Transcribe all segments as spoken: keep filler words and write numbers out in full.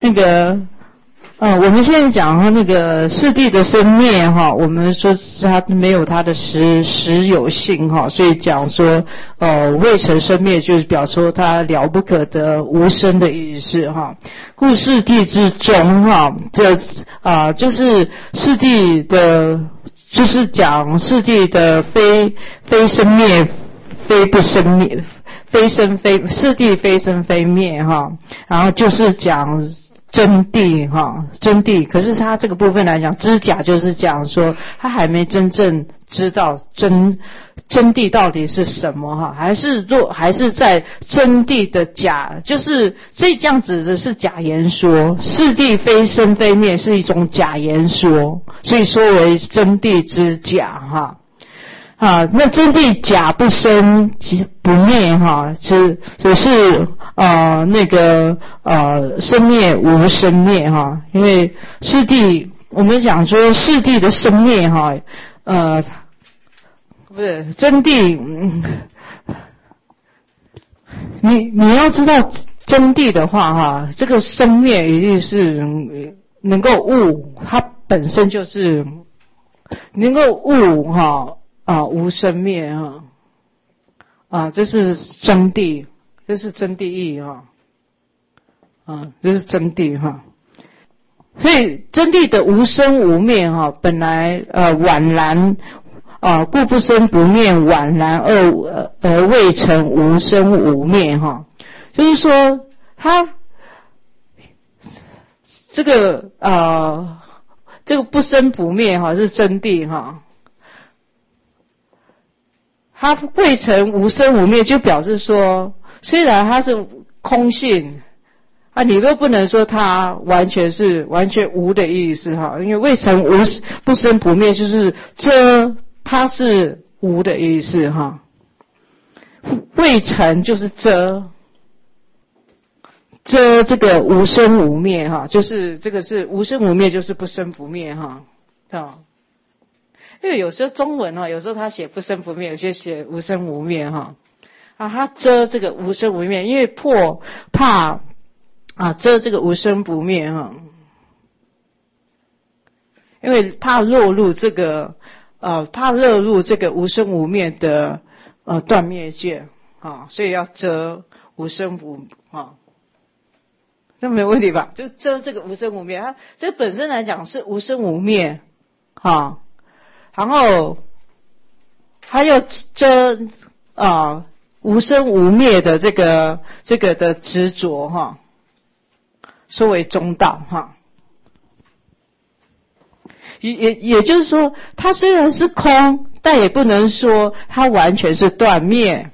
那个呃，我们现在讲哈，那个世谛的生灭哈，我们说是它没有它的实实有性哈，所以讲说呃未成生灭，就是表说它了不可得无生的意思哈。故世谛之中哈，这啊、呃、就是世谛的，就是讲世谛的非非生灭，非不生灭，非生非世谛非生非灭哈，然后就是讲真谛哈，真谛，可是他这个部分来讲，知假就是讲说他还没真正知道真真谛到底是什么哈，还是若还是在真谛的假，就是这样子的是假言说，世谛非生非灭是一种假言说，所以说为真谛之假哈。啊，那真谛假不生不灭哈，只只是呃那个呃生灭无生灭哈，因为世谛我们讲说世谛的生灭哈，呃不是真谛，嗯，你你要知道真谛的话哈，这个生灭一定是能够悟，它本身就是能够悟哈。啊，无生灭哈，啊，这是真谛，这是真谛义哈，啊，这是真谛哈。所以真谛的无生无灭哈，本来呃宛然啊，故不生不灭，宛然而而未成无生无灭哈。就是说，它这个呃这个不生不灭哈是真谛哈。它未成无生无灭，就表示说，虽然它是空性啊，你都不能说它完全是完全无的意思哈，因为未成无不生不灭，就是这它是无的意思哈。未成就是这这这个无生无灭哈，就是这个是无生无灭，就是不生不灭哈，啊。因为有时候中文哈，有时候他写不生不灭，有些写无生无灭哈。啊，他遮这个无生无灭，因为破怕啊遮这个无生不灭哈，因为怕落入这个呃怕落入这个无生无灭的呃断灭界啊，所以要遮无生无啊，这没有问题吧？就遮这个无生无灭，它这本身来讲是无生无灭啊。然后还要遮啊无生无灭的这个这个的执着哈，说为中道哈。也也也就是说，它虽然是空，但也不能说它完全是断灭。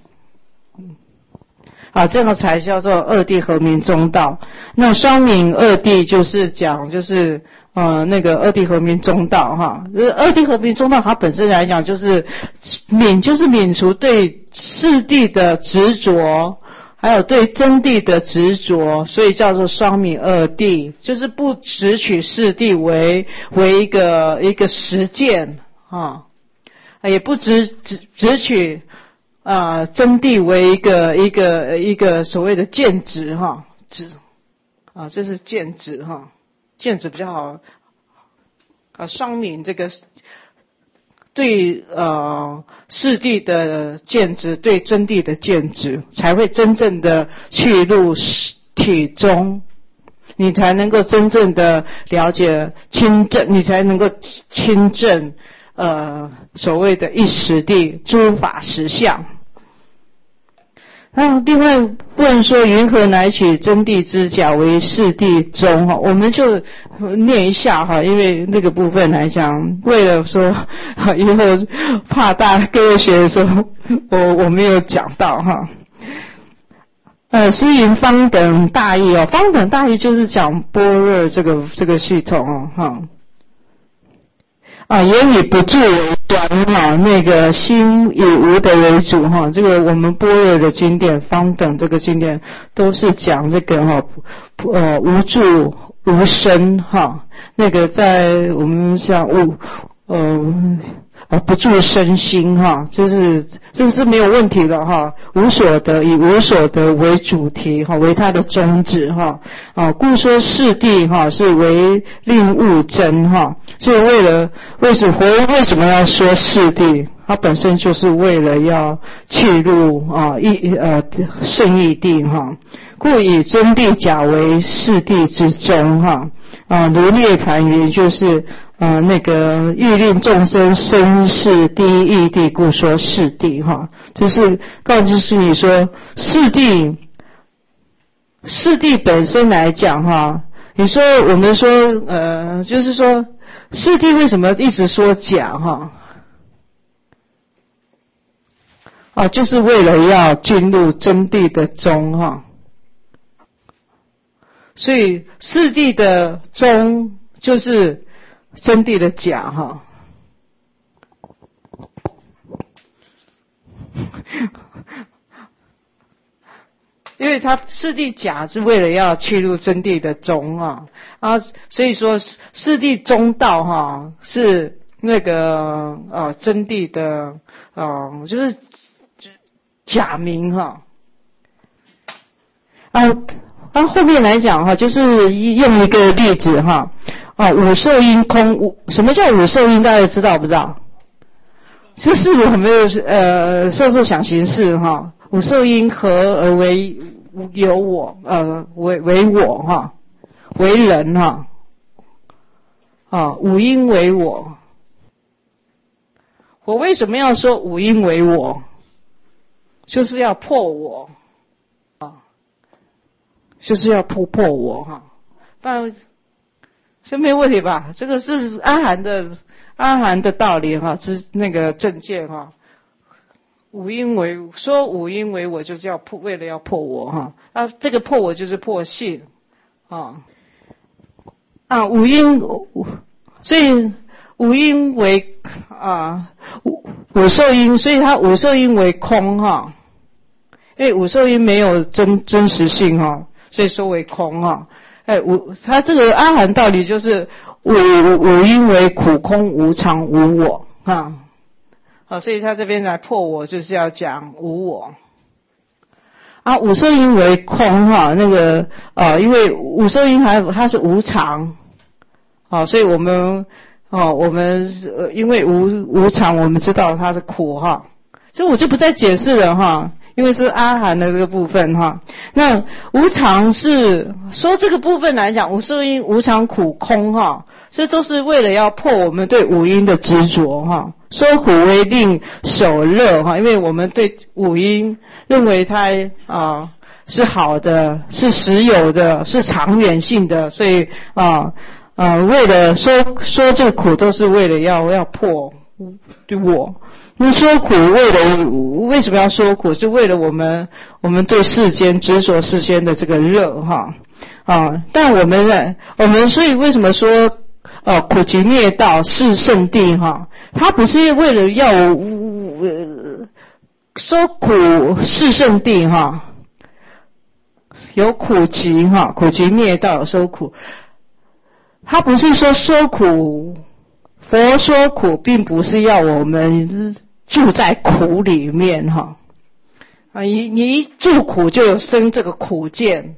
啊，这个才叫做二谛合名中道。那双泯二谛就是讲就是呃那个二谛合名中道哈。二谛合名中道它本身来讲就是泯就是泯除对世谛的执着，还有对真谛的执着，所以叫做双泯二谛，就是不只取世谛为为一个一个实践啊，也不只只只取啊，真谛为一个一个一个所谓的见执哈，执啊，这是见执哈，见执比较好啊。双泯这个对呃世谛的见执，对真谛的见执，才会真正的去入体中，你才能够真正的了解亲证，你才能够亲证呃所谓的一实谛诸法实相。那另外问说，云何乃取真谛之假为世谛中哈？我们就念一下哈，因为那个部分来讲，为了说以后怕大各位学生我我没有讲到哈。呃，诗云方等大义哦，方等大义就是讲般若这个这个系统哦哈。啊，言以不住为端哈，那个心以无德为主哈。这个我们般若的经典，方等这个经典都是讲这个哈，呃，无住无生哈。那个在我们像无呃呃不住身心哈，就是这个是没有问题的哈。无所得，以无所得为主题哈，为它的宗旨哈啊，故说世谛哈是为令悟真哈，所以为了为什么为什么要说世谛？它本身就是为了要契入啊义呃圣义谛哈，故以真谛假为世谛之宗哈啊，如涅盘云就是呃那个欲令众生生世第一义谛，故说世谛哈，就是告诉你说世谛世谛本身来讲哈，你说我们说呃就是说世谛为什么一直说假哈？啊，就是为了要进入真谛的宗哈，所以世谛的宗就是真谛的假哈。因为它世谛假是为了要去入真谛的宗啊啊，所以说世谛中道哈是那个呃真谛的呃就是。假名哈，啊，那后面来讲哈，就是用一个例子哈，啊，五受因空，五什么叫五受因？大家知道不知道？就是我们有呃受受想行识哈，五受因合而为有我，呃为为我哈，为人哈，啊，五因为我。我为什么要说五因为我？就是要破我啊，就是要突破我哈，但这没问题吧？这个是阿含的阿含的道理哈，是那个正见哈。五因为说五因为我，就是要破，为了要破我哈。啊，这个破我就是破性啊啊，五因所以五因为啊五五受因，所以它五受因为空哈。因为五受因没有真真实性哈，所以说为空哈。哎，五它这个阿含道理就是五五因为苦空无常无我哈。好，所以他这边来破我就是要讲无我。啊，五受因为空哈，那个呃，因为五受因还它是无常，好，所以我们哦，我们呃，因为无无常，我们知道它是苦哈，所以我就不再解释了哈。因为是阿含的这个部分哈，那无常是说这个部分来讲，五受因无常苦空哈，这都是为了要破我们对五因的执着哈。说苦为令守乐哈，因为我们对五因认为它啊是好的，是实有的，是长远性的，所以啊啊为了说说这个苦都是为了要要破对我。你说苦为了为什么要说苦？是为了我们我们对世间执着世间的这个热哈啊！但我们呢，我们所以为什么说呃苦集灭道是圣谛哈？它不是为了要呃说苦是圣谛哈，有苦集哈，苦集灭道说苦，它不是说说苦，佛说苦并不是要我们住在苦里面哈，啊，你你一住苦就有生这个苦见，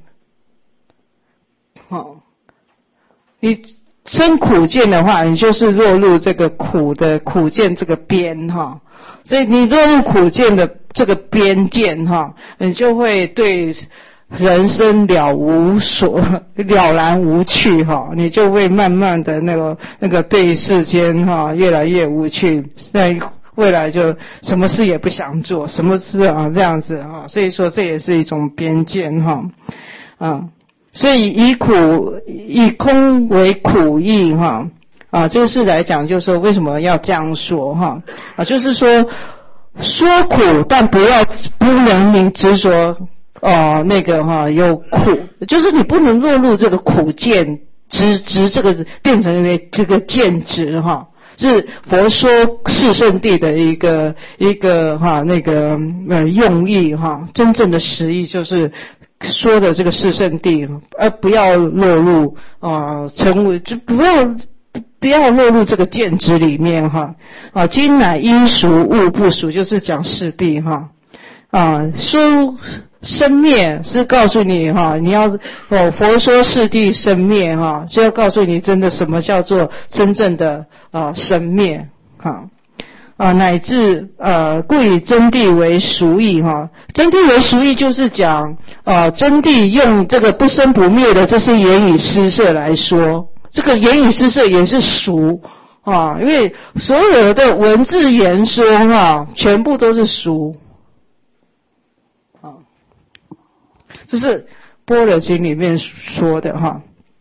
好，你生苦见的话，你就是落入这个苦的苦见这个边哈，所以你落入苦见的这个边见哈，你就会对人生了无所了然无趣哈，你就会慢慢的那个那个对世间哈越来越无趣，在未来就什么事也不想做，什么事啊这样子哈，所以说这也是一种边见哈，啊，所以以苦以空为苦义哈，啊，这个是来讲就是说为什么要这样说哈，啊，就是说说苦，但不要不能你执着哦那个哈有苦，就是你不能落入这个苦见执执这个变成为这个见执哈。是佛说是圣谛的一个一个哈那个呃用意哈，真正的实意就是说的这个是圣谛，而不要落入啊、呃、成为就不要不要落入这个见执里面哈。啊，今乃因俗物不俗，就是讲世谛哈。啊，说生灭是告诉你哈，你要哦，佛说世谛生灭哈，就要告诉你真的什么叫做真正的啊生灭哈。啊，乃至呃，故以真谛为俗义哈。真谛为俗义就是讲，呃，真谛用这个不生不灭的这些言语施设来说，这个言语施设也是俗啊，因为所有的文字言说哈，全部都是俗啊。这是般若经里面说的哈。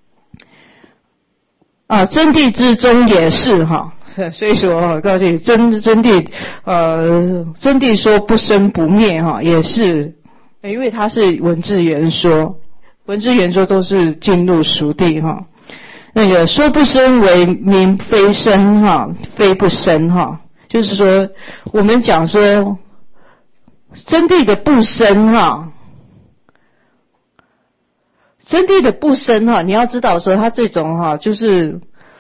啊，真谛之中也是哈。所以说，我告诉你，真真谛，呃，真谛说不生不灭哈，也是，因为它是文字言说，文字言说都是进入俗谛哈。那个说不生为名非生哈，非不生哈，就是说，我们讲说真谛的不生哈，真谛的不生哈，你要知道说，它这种哈，就是。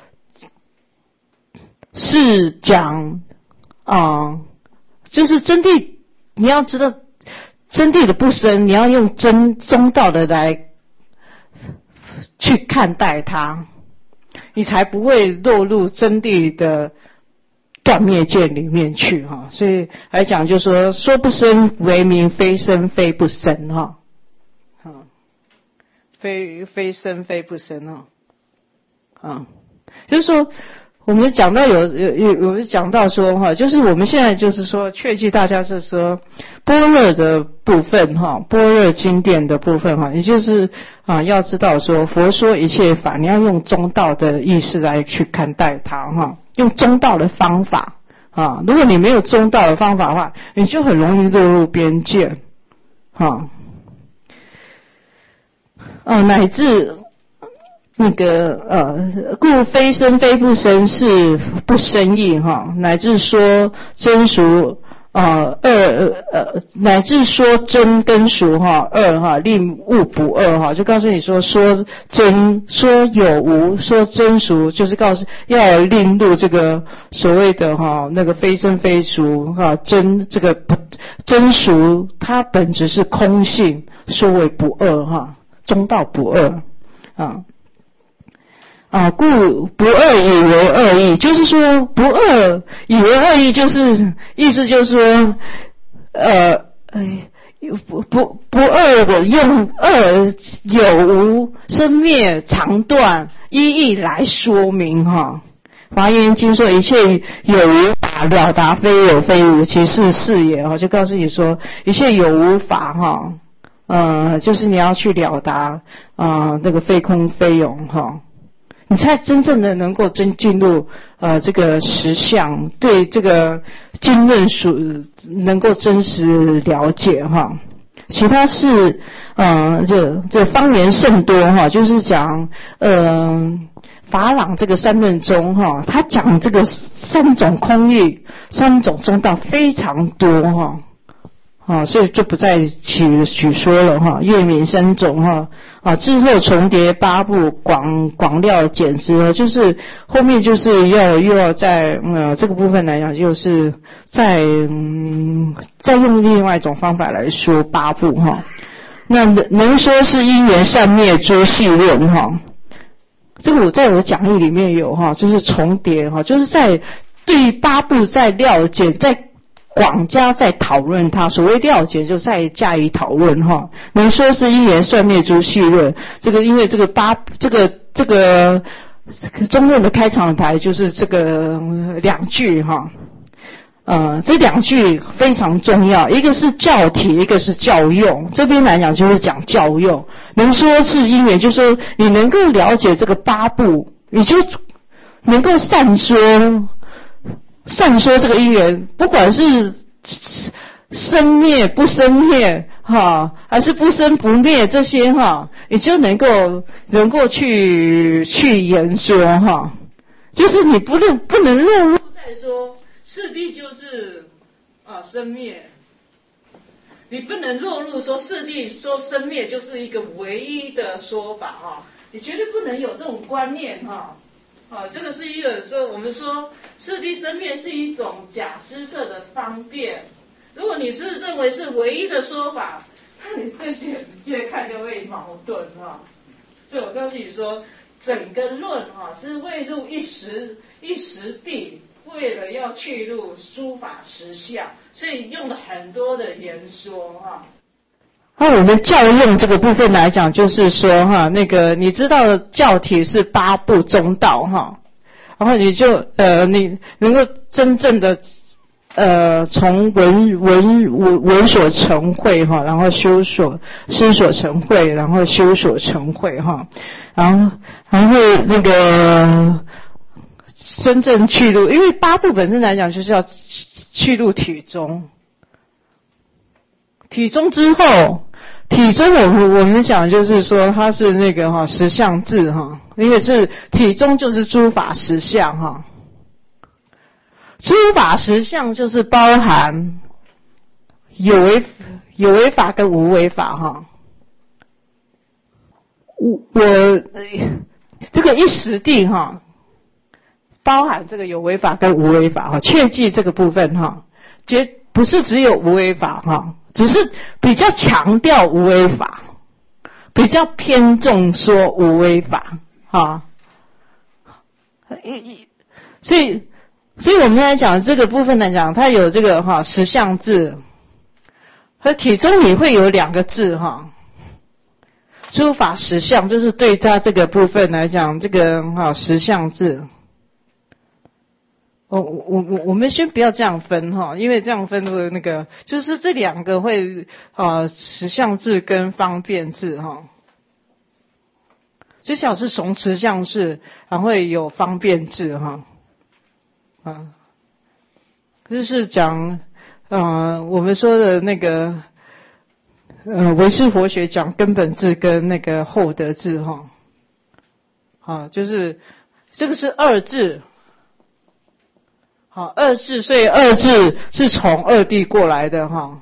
是讲啊、呃，就是真谛，你要知道真谛的不生，你要用真中道的来去看待它，你才不会落入真谛的断灭见里面去哈。所以来讲，就说说不生为名非生非不生哈，啊，非非生非不生哈，啊，就是说。我们讲到有有有我们讲到说哈，就是我们现在就是说确记大家是说般若的部分哈，般若经典的部分哈，也就是啊要知道说佛说一切法，你要用中道的意识来去看待它哈，用中道的方法啊，如果你没有中道的方法的话，你就很容易落入边界哈，啊乃至。那个呃，故非生非不生是不生义哈，乃至说真俗呃二呃，乃至说真跟俗哈二哈，令物不二哈，就告诉你说说真说有无说真俗，就是告诉要令入这个所谓的哈那个非生非俗哈真这个不真俗，它本质是空性，说为不二哈，中道不二啊。啊，故不二以为二义，就是说不二以为二义，就是意思就是说，呃，哎，不不不二的用二有无生灭长短一义来说明哈。华严经说一切有无法了达非有非无，其是是也哈，就告诉你说一切有无法哈，呃，就是你要去了达啊、呃、那个非空非有哈。你才真正的能够真进入呃这个实相，对这个经论属能够真实了解哈。其他是呃这这方言甚多哈，就是讲呃法朗这个三论中哈，他讲这个三种空义、三种中道非常多哈。啊，所以就不再取取说了哈，月明三种哈啊，之后重叠八部广广料简之，就是后面就是要又要在呃这个部分来讲，就是在嗯再用另外一种方法来说八部哈。那能说是因缘善灭诸细论哈，这个我在我的讲义里面有哈，就是重叠哈，就是在对八部在了解在。广家在讨论它，所谓了解就再加以讨论哈。能说是因缘善灭诸细论，这个因为这个八这个这个中论的开场白就是这个两句哈，呃这两句非常重要，一个是教体，一个是教用。这边来讲就是讲教用。能说是因缘，就是说你能够了解这个八部，你就能够善说。善说这个因缘，不管是生灭不生灭哈，还是不生不灭这些哈，你就能够能够去去言说哈，就是你不能不能落入在说世谛就是啊生灭，你不能落入说世谛说生灭就是一个唯一的说法哈，你绝对不能有这种观念哈。 啊，这个是一个说，我们说次第生灭是一种假施设的方便。如果你是认为是唯一的说法，那你这些越看就会矛盾哈。所以我告诉你说，整个论哈是未入一时一时地，为了要去入诸法实相，所以用了很多的言说哈。那我们教用这个部分来讲，就是说哈，那个你知道教体是八部中道哈，然后你就呃你能够真正的呃从文文文文所成慧哈，然后修所思所成慧，然后修所成慧哈，然后然后那个真正去入，因为八部本身来讲就是要去入体中。体中之后，体中我们我们讲就是说它是那个哈实相智哈，因为是体中就是诸法实相哈，诸法实相就是包含有为有为法跟无为法哈。我我这个一时地哈，包含这个有为法跟无为法哈，切记这个部分哈，绝不是只有无为法哈。只是比较强调无为法，比较偏重说无为法，哈，所以，所以我们来讲这个部分来讲，它有这个哈实相智，和体中也会有两个字哈，诸法实相，就是对它这个部分来讲，这个哈实相智。我我我我们先不要这样分哈，因为这样分的那个就是这两个会啊实相智跟方便智哈，最少是从实相智，然后会有方便智哈，啊，就是讲呃我们说的那个呃唯识佛学讲根本智跟那个后得智哈，啊就是这个是二智。好，二智，所以二智是从二谛过来的哈。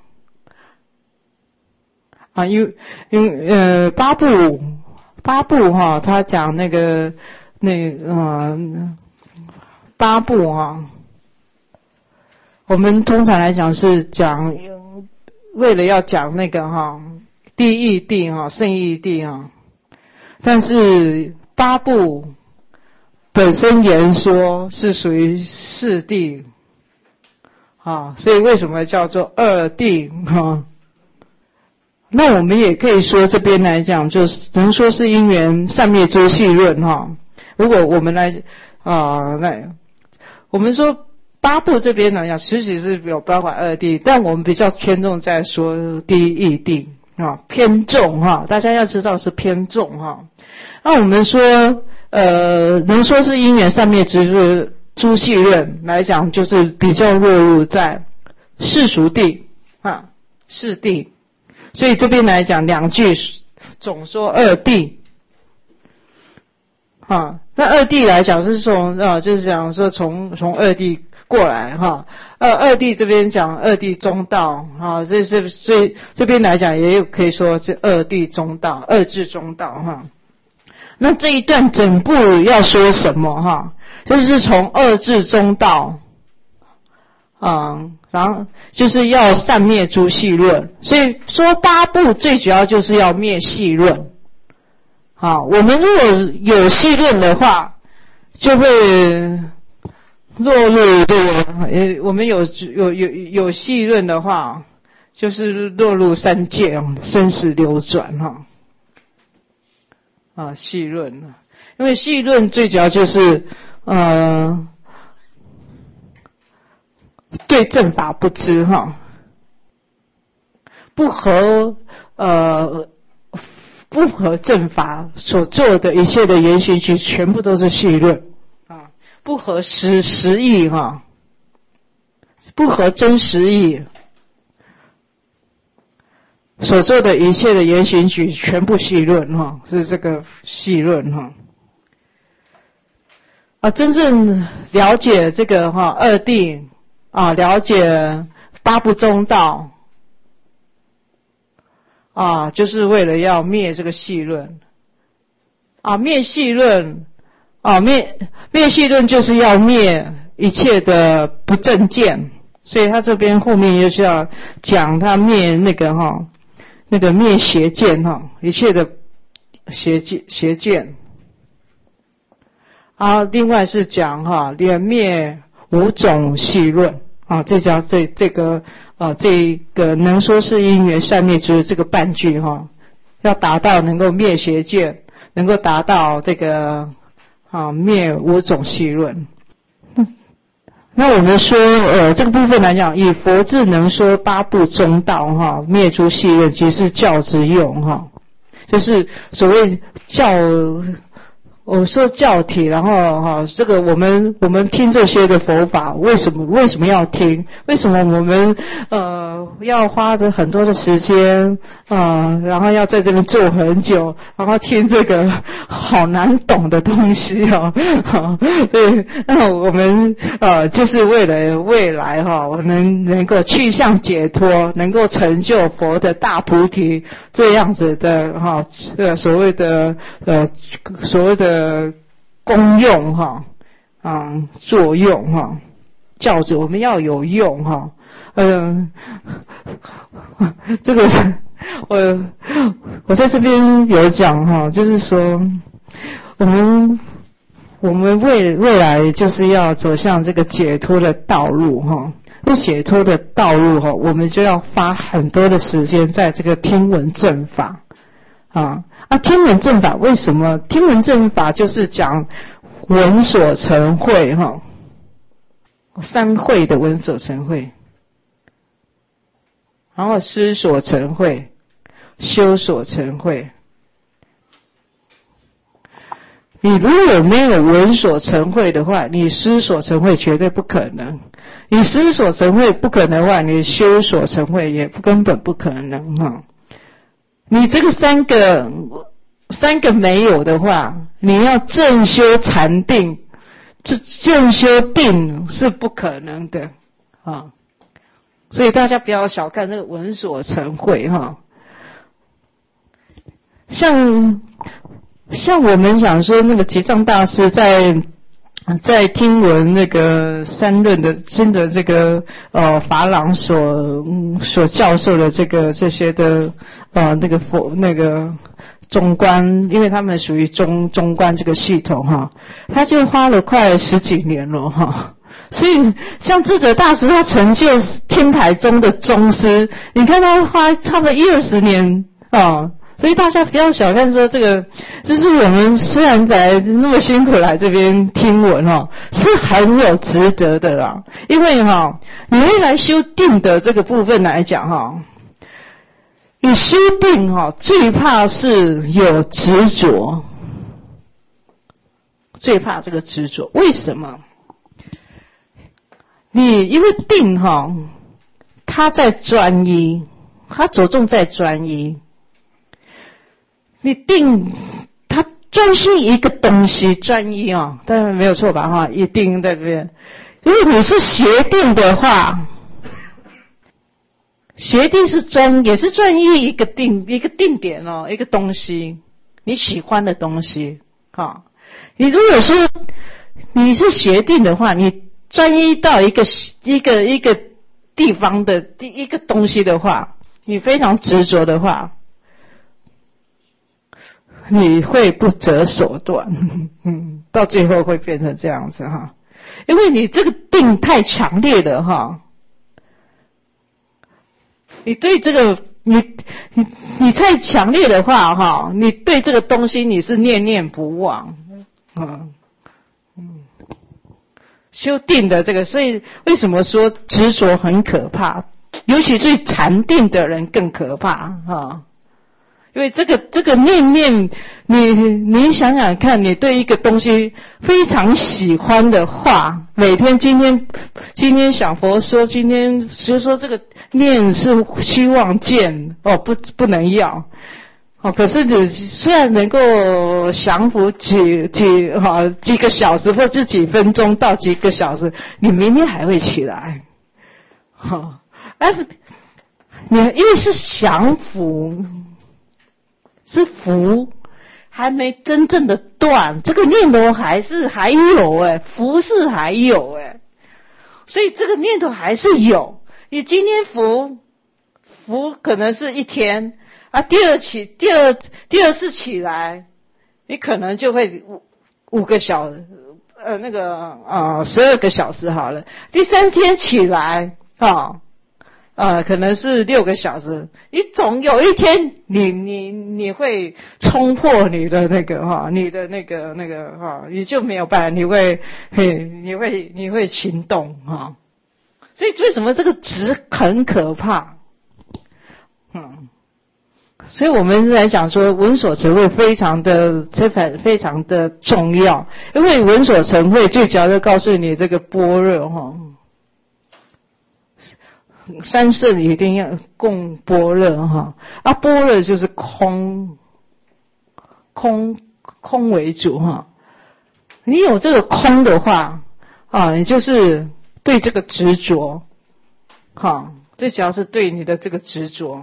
啊，因因呃八部八部哈，他讲那个那呃八部哈，我们通常来讲是讲为了要讲那个哈第一谛哈圣义谛哈，但是八部。本身言说是属于四谛，啊，所以为什么叫做二谛啊？那我们也可以说这边来讲，就是能说是因缘善灭诸系论哈。如果我们来啊来，我们说八部这边来讲，其实是有包括二谛，但我们比较偏重在说第一谛啊，偏重哈，大家要知道是偏重哈。那我们说。呃，能说是因缘善灭之诸系论来讲，就是比较落入在世俗谛啊，世谛。所以这边来讲，两句总说二谛啊。那二谛来讲是从啊，就是讲说从从二谛过来哈。二二谛这边讲二谛中道啊，这是所以这边来讲也有可以说是二谛中道，二智中道哈。那这一段整部要说什么哈？就是从二智中道，嗯，然后就是要善灭诸系论，所以说八部最主要就是要灭系论。好，我们如果有系论的话，就会落入这个，呃，我们有有有有系论的话，就是落入三界生死流转哈。啊，系论，因为系论最主要就是呃对正法不知哈，不合呃不合正法所做的一切的言行举止全部都是系论啊，不合实实义哈，不合真实义。所做的一切的言行举全部系论哈，是这个系论哈。啊，真正了解这个哈二谛啊，了解八部中道啊，就是为了要灭这个系论啊，灭系论啊，灭灭系论就是要灭一切的不正见，所以他这边后面又是要讲他灭那个哈，那个灭邪见哈，一切的邪见邪见。啊，另外是讲哈，连灭五种系论啊，这叫这这个啊，这个能说是因缘善灭就是这个半句哈，要达到能够灭邪见，能够达到这个啊灭五种系论。嗯，那我们说呃这个部分来讲，以佛智能说八部中道哈，灭诸系论即是教之用哈，就是所谓教。我说教体，然后哈，这个我们我们听这些的佛法，为什么为什么要听？为什么我们呃要花的很多的时间啊、呃，然后要在这边坐很久，然后听这个好难懂的东西哦，哈，对，那我们呃就是为了未来哈，我们能够去向解脱，能够成就佛的大菩提这样子的哈，呃所谓的呃所谓的。呃，功用哈，啊，作用哈，教子我们要有用哈，嗯、呃，这个是我我在这边有讲哈，就是说我们我们未未来就是要走向这个解脱的道路哈，那解脱的道路哈，我们就要花很多的时间在这个听闻正法啊。啊，听闻正法为什么？听闻正法就是讲闻所成慧哈，三慧的闻所成慧，然后思所成慧，修所成慧。你如果没有闻所成慧的话，你思所成慧绝对不可能；你思所成慧不可能的话，你修所成慧也根本不可能哈。你这个三个三个没有的话，你要正修禅定，这正修定是不可能的啊！所以大家不要小看那个闻所成慧哈。像像我们讲说那个吉藏大师在在听闻那个三论的真的这个呃法朗所、嗯、所教授的这个这些的呃那个佛那个中观，因为他们属于中中观这个系统哈，他就花了快十几年了哈。所以像智者大师他成就天台宗的宗师，你看他花差不多一二十年啊。所以大家不要小看说这个，就是我们虽然在那么辛苦来这边听闻哦，是很有值得的啦。因为哈、哦，你未来修定的这个部分来讲哈、哦，你修定哈、哦，最怕是有执着，最怕这个执着。为什么？你因为定哈、哦，它在专一，它着重在专一。你定他专心一个东西，专一啊、哦，当然没有错吧哈，一定对不对？如果你是邪定的话，邪定是专也是专一一个定一个定点哦，一个东西，你喜欢的东西哈。你如果说你是邪定的话，你专一到一个一个一个地方的第一个东西的话，你非常执着的话。你会不择手段，嗯，到最后会变成这样子哈，因为你这个定太强烈了哈，你对这个你你你太强烈的话哈，你对这个东西你是念念不忘，嗯嗯，修定的这个，所以为什么说执着很可怕？尤其对禅定的人更可怕哈。因为这个这个念念，你你想想看，你对一个东西非常喜欢的话，每天今天今天想佛说，今天就说这个念是希望见哦，不不能要哦。可是你虽然能够降服几几哈、哦、几个小时，或是几分钟到几个小时，你明天还会起来，哈、哦，哎，你因为是降服。是福，还没真正的断，这个念头还是还有哎，福是还有哎，所以这个念头还是有。你今天福福可能是一天啊，第二起第二第二次起来，你可能就会五五个小呃那个啊十二个小时好了，第三天起来啊。呃，可能是六个小时，你总有一天你你你会冲破你的那个哈，你的那个那个哈，你就没有办法，你会嘿，你会你会行动哈。所以为什么这个值很可怕？嗯，所以我们来讲说闻所成慧非常的非常非常的重要，因为闻所成慧最主要的告诉你这个般若哈。三圣一定要共般若哈，啊般若就是空，空空为主哈。你有这个空的话啊，你就是对这个执着，哈，最主要是对你的这个执着，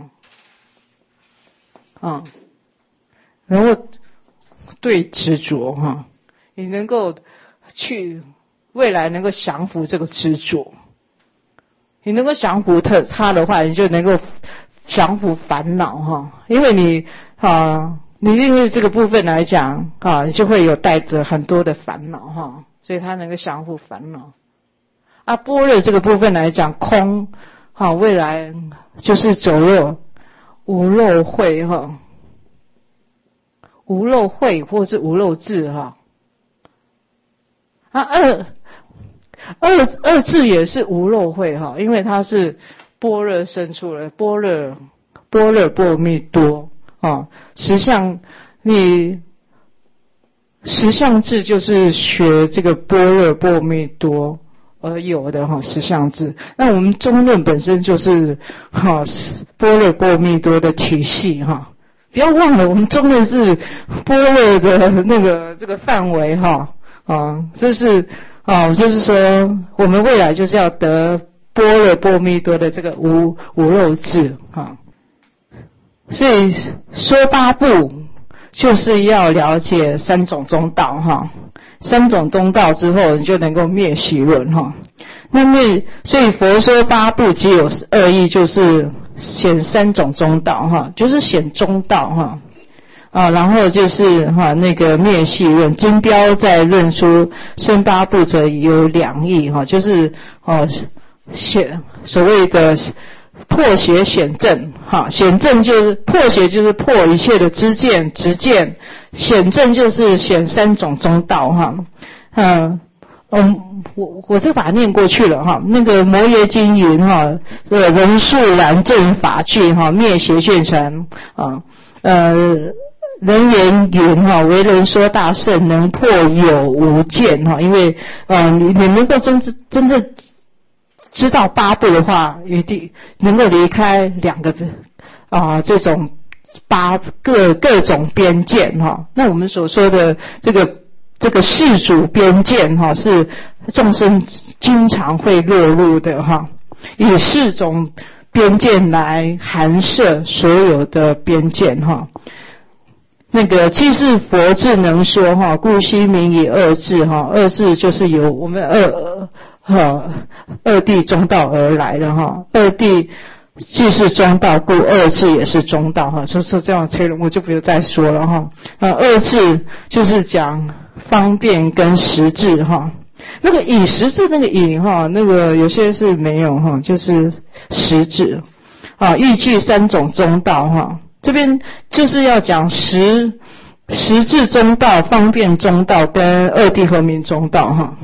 啊，然后对执着哈，你能够去未来能够降服这个执着。你能够降服它它的话，你就能够降服烦恼哈，因为你啊，你因为这个部分来讲啊，你就会有带着很多的烦恼哈，所以它能够降服烦恼。啊，般若这个部分来讲，空哈，未来就是走入无漏慧哈，无漏慧或是无漏智哈。啊二。二二字也是无漏慧哈，因为它是般若生出来，般若般若波罗蜜多啊。实相你实相智就是学这个般若波罗蜜多而有的哈，实相智。那我们中论本身就是哈般若波罗蜜多的体系哈，不要忘了我们中论是般若的那个这个范围哈啊，这是。哦，就是说，我们未来就是要得般若波罗蜜多的这个无无漏智哈，所以说八部就是要了解三种中道哈，三种中道之后，你就能够灭习论哈。那么，所以佛说八部只有二义，就是显三种中道哈，就是显中道哈。啊，然后就是哈、啊、那个灭系论，金标在论出生八部者有两义哈、啊，就是哦显所谓的破邪显正哈，显正就是破邪就是破一切的知见执见，显正就是显三种中道哈。嗯嗯，我我就把它念过去了哈。那个摩耶经云哈，呃文殊然正法句哈，灭邪见传啊呃。人言云哈，为人说大圣能破有无见哈，因为呃你你能够真真正知道八部的话，一定能够离开两个啊、呃、这种八各各种边见哈。那我们所说的这个这个世主边见哈，是众生经常会落入的哈，以四种边见来含摄所有的边见哈。那个既是佛智能说哈，故悉名以二智哈，二智就是由我们二哈二谛中道而来的哈，二谛既是中道，故二智也是中道哈。说说这样推论我就不用再说了哈。呃，二智就是讲方便跟实智哈。那个以实智那个以哈，那个有些是没有哈，就是实智啊，依据三种中道哈。这边就是要讲实实智中道、方便中道跟二谛和明中道哈。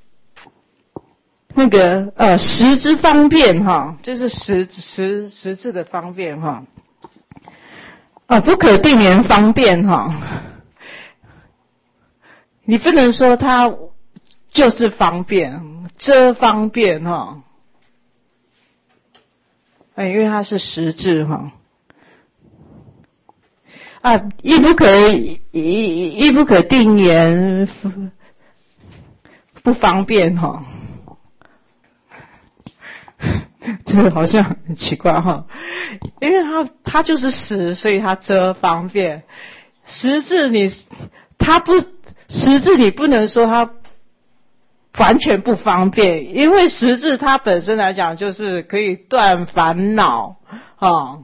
那个呃实之方便哈，就是实实实质的方便哈。啊，不可定言方便哈。你不能说它就是方便，这方便哈。哎，因为它是实质哈。啊，亦不可亦亦不可定言不方便哈，这好像很奇怪哈，因为它它就是实，所以它遮方便。实质你它不识字你不能说它完全不方便，因为识字它本身来讲就是可以断烦恼啊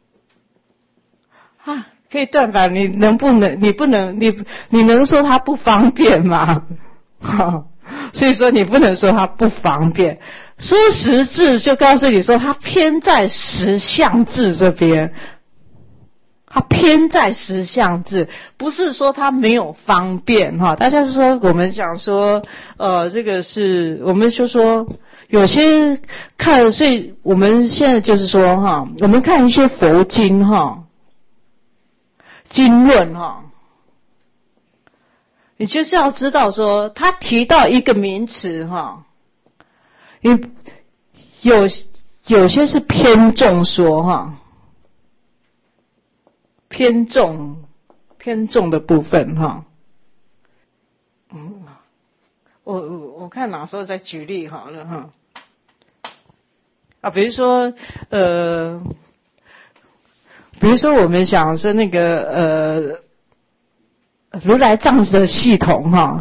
啊，可以断烦，你能不能你不能你你能说它不方便吗？啊，所以说你不能说它不方便。说识字就告诉你说它偏在识相字这边，它偏在识相字，不是说它没有方便哈。大家是说我们讲说呃这个是我们就说有些看，所以我们现在就是说哈，我们看一些佛经哈，经论哈，你就是要知道说他提到一个名词哈，有有些是偏重说哈，偏重偏重的部分哈。嗯，我我我看哪时候再举例好了哈。啊，比如说呃，比如说我们想是那个呃，如来藏的系统哈，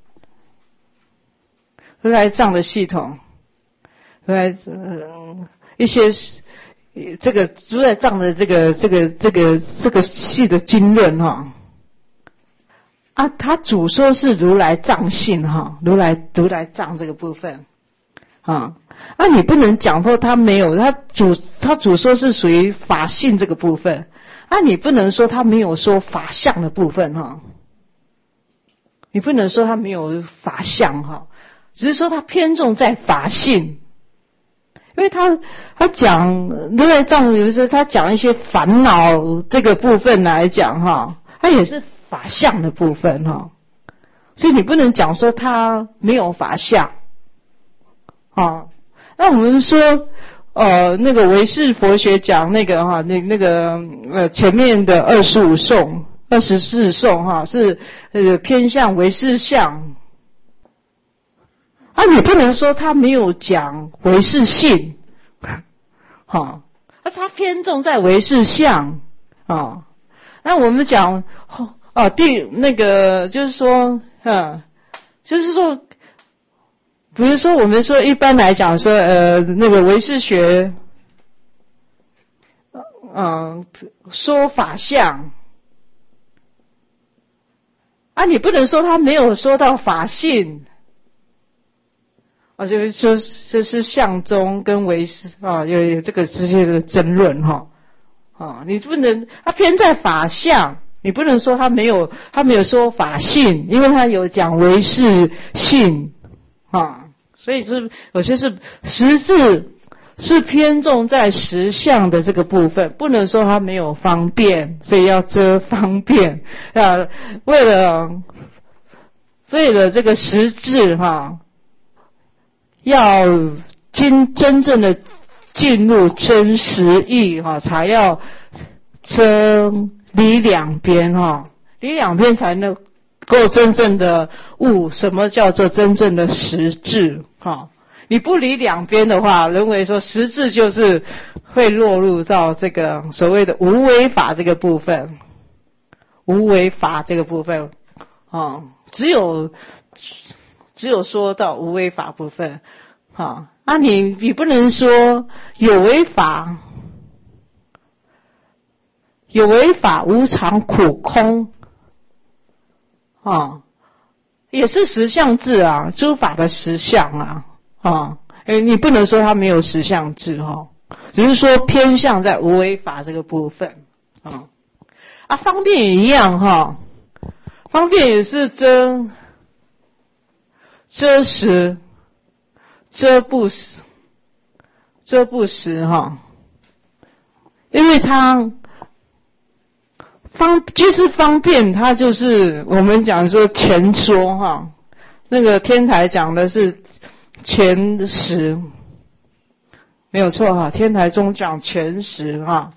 如来藏的系统，如来呃一些这个如来藏的这个这个这个这个系的经论哈，啊，他主说是如来藏性哈，如来如来藏这个部分啊。啊，你不能讲说他没有，他主他主说是属于法性这个部分，啊，你不能说他没有说法相的部分哈，你不能说他没有法相哈，只是说他偏重在法性，因为他他讲如来藏有时候他讲一些烦恼这个部分来讲哈，他也是法相的部分哈，所以你不能讲说他没有法相啊。那我们说，呃，那个唯识佛学讲那个哈，那那个呃前面的二十五颂、二十四颂哈，是呃偏向唯识相。啊，你不能说他没有讲唯识性，哈，而他偏重在唯识相啊。那我们讲哦，第那个就是说，嗯，就是说。比如说我们说一般来讲说呃那个唯识学嗯、呃、说法相啊，你不能说他没有说到法性啊，就是说这是相宗跟唯识啊有有这个之间的争论哈啊，你不能他偏在法相，你不能说他没有他没有说法性，因为他有讲唯识性啊。所以是有些是识字是偏重在实相的这个部分，不能说它没有方便，所以要遮方便啊，为了为了这个识字哈，要真真正的进入真实义哈，才要遮离两边哈，离两边才能够真正的悟什么叫做真正的识字哈。你不离两边的话，认为说识字就是会落入到这个所谓的无为法这个部分，无为法这个部分啊，只有只有说到无为法部分啊，那你你不能说有为法，有为法无常苦空啊，也是实相字啊，诸法的实相啊。啊，诶，你不能说它没有实相智哈，只是说偏向在无为法这个部分啊。啊，方便也一样哈，方便也是遮遮实、遮不实、遮不实哈，因为它方就是方便，它就是我们讲说前说哈，那个天台讲的是。全实没有错哈，天台中讲全实哈，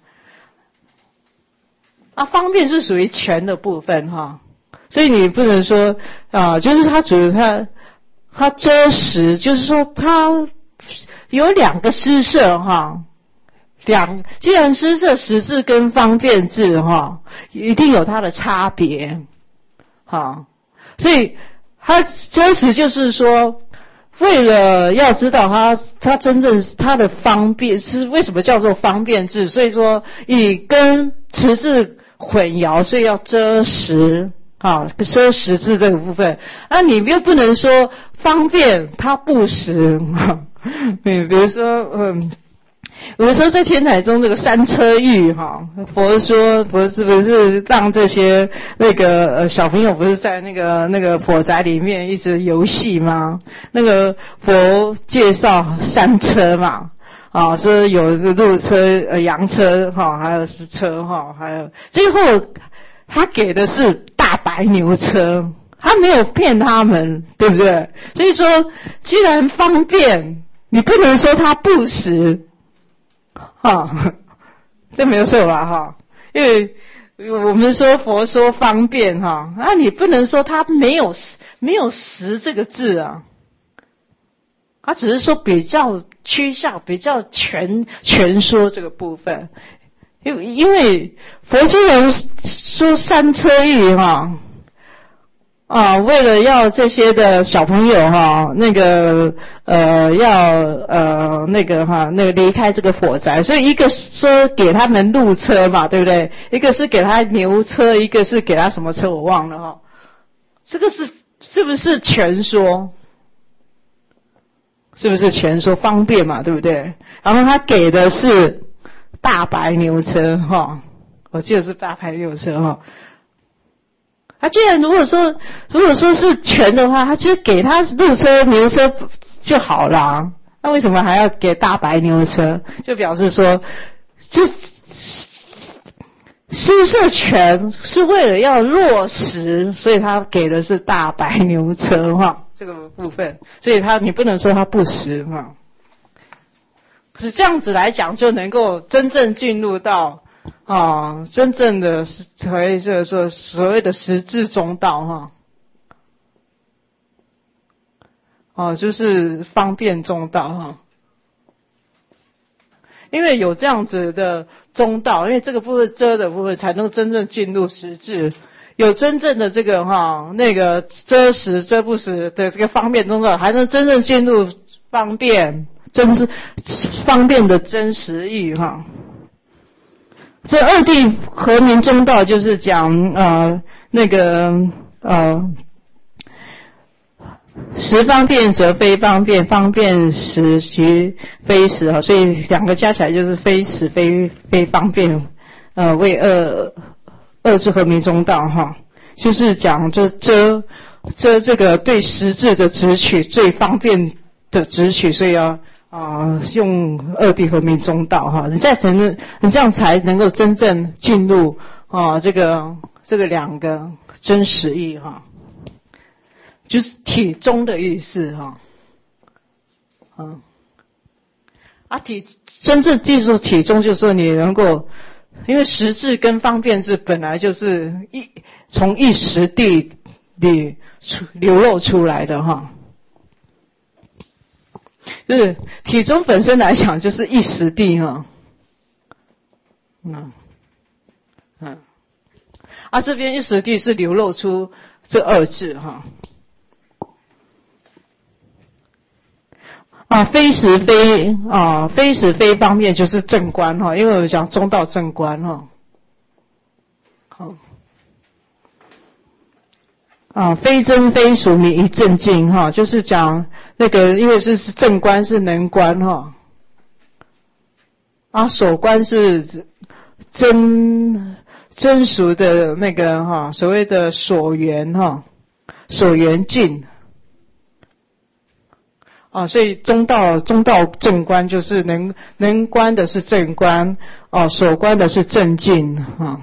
啊，方便是属于全的部分哈，所以你不能说啊，就是它主要它它遮实，就是说它有两个施设哈，两既然施设实字跟方便字哈，一定有它的差别哈。 所以他遮实就是说，为了要知道他他真正他的方便是为什么叫做方便智，所以说以跟持字混淆，所以要遮实啊，遮实字这个部分。那你又不能说方便它不实，嗯，比如说嗯。有的时候在天台中这个三车欲哈，佛说佛是不是让这些那个呃小朋友不是在那个那个佛宅里面一直游戏吗？那个佛介绍三车嘛，啊，说有鹿车、呃羊车哈，还有是车哈，还有最后他给的是大白牛车，他没有骗他们，对不对？所以说，既然方便，你不能说它不实。哈，这没有错吧？哈，因为我们说佛说方便哈，那、啊、你不能说他没有没有实这个字啊，他只是说比较趋向比较全全说这个部分，因为因为佛经人说三车欲哈。啊，为了要这些的小朋友哈，那个呃要呃那个哈那个离开这个火灾，所以一个说给他们鹿车嘛，对不对？一个是给他牛车，一个是给他什么车我忘了哈。这个是是不是全说？是不是全说方便嘛，对不对？然后他给的是大白牛车哈，我记得是大白牛车哈。他既然如果说如果说是全的话，他就给他鹿车牛车就好了，那为什么还要给大白牛车？就表示说，就施设权是为了要落实，所以他给的是大白牛车哈这个部分，所以他你不能说他不实哈。可是这样子来讲，就能够真正进入到。啊，真正的所谓就是说所谓的实质中道哈，哦，就是方便中道哈。因为有这样子的中道，因为这个部分遮的部分才能真正进入实质，有真正的这个哈那个遮实遮不实的这个方便中道，还能真正进入方便真是方便的真实义哈。这二谛和明中道就是讲呃那个呃实方便则非方便，方便实即非实哈，所以两个加起来就是非实非非方便，呃为二二智和明中道哈，就是讲就遮遮这个对实质的直取最方便的直取，所以要。啊，用二谛和明中道哈，你再才能，你这样才能够真正进入啊这个这个两个真实义哈，就是体中的意思哈，嗯，啊体真正记住体中，就是说你能够，因为实质跟方便是本来就是一从一实地里出流露出来的哈。就是体中本身来讲就是一实地哈，嗯嗯，啊这边一实地是流露出这二字哈，啊非实非啊非实非方面就是正观哈，因为我们讲中道正观哈，好。啊，非真非属名一正境哈，就是讲那个，因为是是正观是能观哈，啊所观是真真俗的那个哈，所谓的所缘哈，所缘境，啊，所以中道中道正观就是能能观的是正观，哦，所观的是正境哈。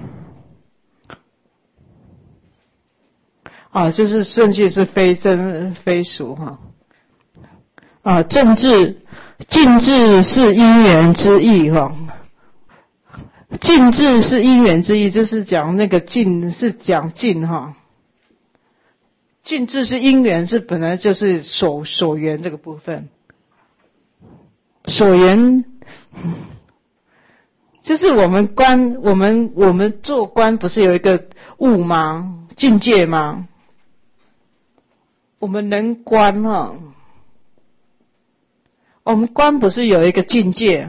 啊，就是圣迹是非真非俗哈，啊，正智尽智是因缘之意哈，尽智是因缘之意，就是讲那个尽是讲尽哈，尽智是因缘是本来就是所所缘这个部分，所缘就是我们观我们我们做观不是有一个悟吗？境界吗？ 我们能观哈，我们观不是有一个境界，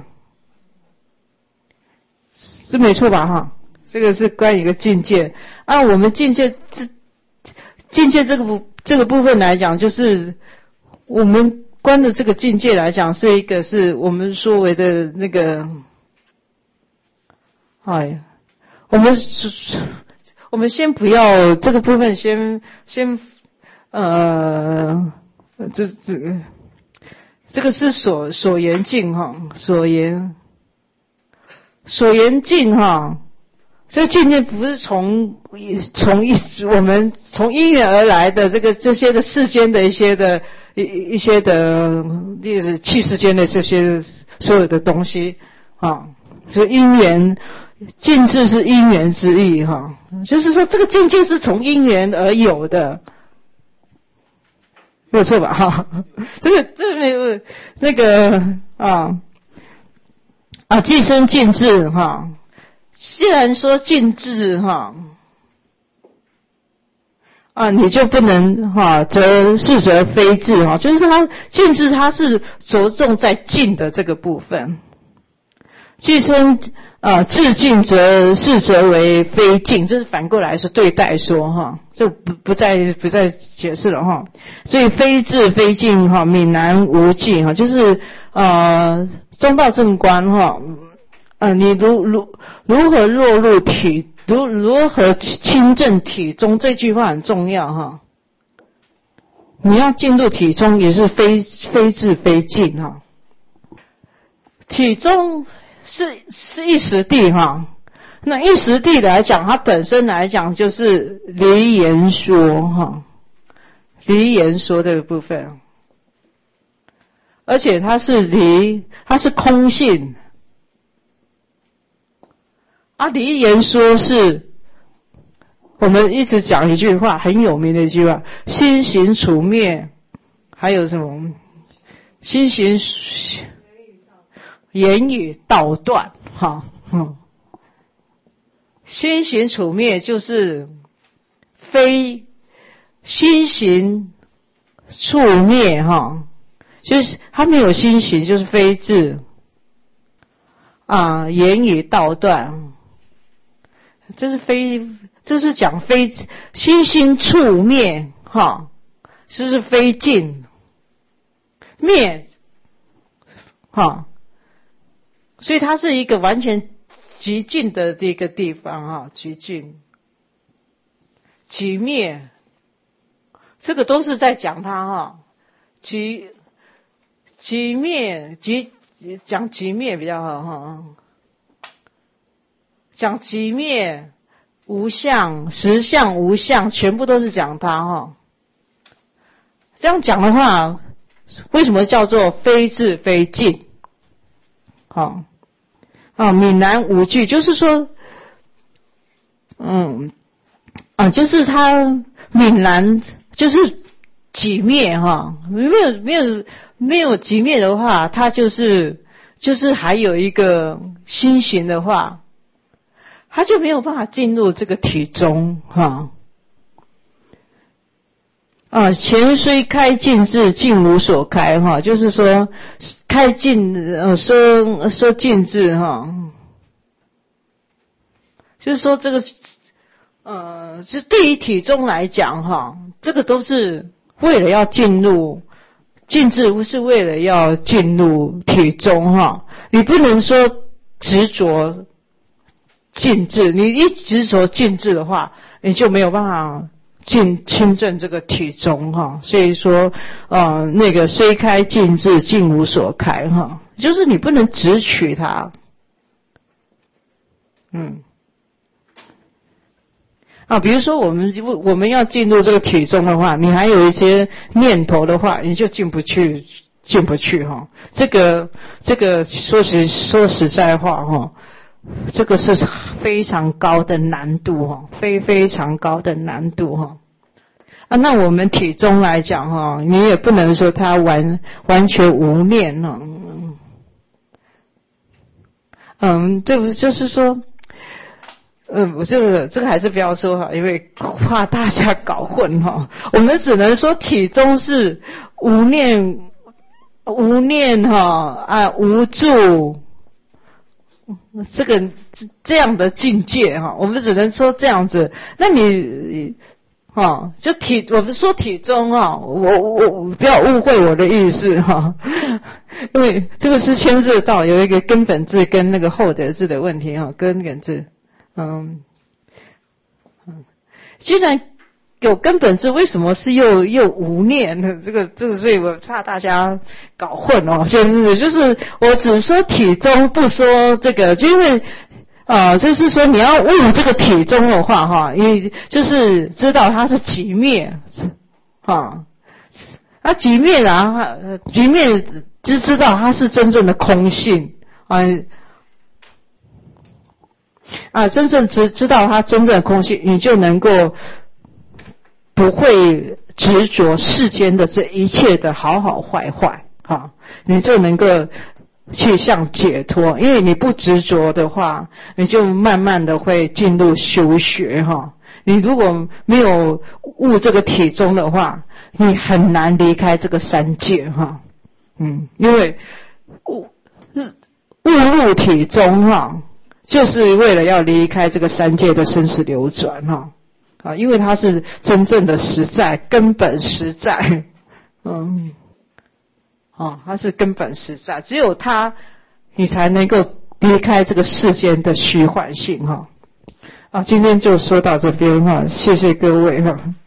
是没错吧哈？这个是观一个境界。按我们境界这境界这个部这个部分来讲，就是我们观的这个境界来讲，是一个是我们所谓的那个，哎，我们我们先不要这个部分先，先先呃，这这这个是所所言境哈，所言所言境哈。所以境界不是从从一我们从因缘而来的这个这些的世间的一些的一一些的，就是气世间的这些所有的东西啊，所以因缘境界是因缘之意哈，就是说这个境界是从因缘而有的，没有错吧哈？这个这没有那个啊啊即生尽智哈。既然说尽智哈啊，你就不能哈则是则非智哈，就是它尽智它是着重在尽的这个部分。既生啊智尽则是则为非尽，这是反过来是对待说哈，就不不再不再解释了哈。所以非智非尽哈，泯然无际哈，就是呃中道正观哈。呃，你如如如何落入体，如如何亲证体中，这句话很重要哈。你要进入体中，也是非非智非尽哈。体中是是一时地哈，那一时地来讲，它本身来讲就是离言说哈，离言说这个部分，而且它是离，它是空性。啊，离言说是我们一直讲一句话，很有名的一句话：心行处灭，还有什么？心行言语道断，哈，嗯，心行处灭就是非心行处灭哈，就是他没有心行，就是非智啊，言语道断。这是非，这是讲非心行处灭哈，这是非尽灭哈，所以它是一个完全极尽的一个地方哈，极尽极灭，这个都是在讲它哈，极极灭极讲极灭比较好哈。讲极灭无相实相无相，全部都是讲它哈。这样讲的话，为什么叫做非智非尽？好啊，泯然无惧，就是说，嗯啊，就是它泯然，就是极灭哈。没有没有没有极灭的话，它就是就是还有一个心行的话。他就没有办法进入这个体中哈啊，前虽开尽智，尽无所开哈，就是说开尽呃说说尽智哈，就是说这个呃，就对于体中来讲哈，这个都是为了要进入尽智，不是为了要进入体中哈，你不能说执着。尽智，你一执着尽智的话，你就没有办法进亲证这个体中哈。所以说，呃，那个虽开尽智，尽无所开哈，就是你不能直取它。嗯，啊，比如说我们我们要进入这个体中的话，你还有一些念头的话，你就进不去，进不去哈。这个这个说实说实在话哈。这个是非常高的难度哈，非非常高的难度哈。啊，那我们体中来讲哈，你也不能说它完完全无念哈。嗯，对不？就是说， 嗯，我这个这个还是不要说哈，因为怕大家搞混哈。我们只能说体中是无念无念哈啊无助，这个这样的境界哈，我们只能说这样子。那你哈就体，我们说体中哈，我我我不要误会我的意思哈，因为这个是牵涉到有一个根本字跟那个后得字的问题哈，根本字。嗯，嗯，既然有根本字，为什么是又又无念呢？这个这个，所以我怕大家搞混哦。现在就是我只说体中，不说这个，就因为啊、呃，就是说你要悟这个体中的话，哈，因为就是知道它是寂灭，啊，啊寂灭啊，寂灭只知道它是真正的空性啊。啊，真正知知道它真正的空性，你就能够不会执着世间的这一切的好好坏坏，哈，你就能够去向解脱。因为你不执着的话，你就慢慢的会进入修学，哈。你如果没有悟这个体中的话，你很难离开这个三界，哈，嗯，因为悟悟入体中，哈。就是为了要离开这个三界的生死流转哈啊，因为它是真正的实在，根本实在，嗯，啊，它是根本实在，只有它，你才能够离开这个世间的虚幻性哈。啊，今天就说到这边哈，谢谢各位哈。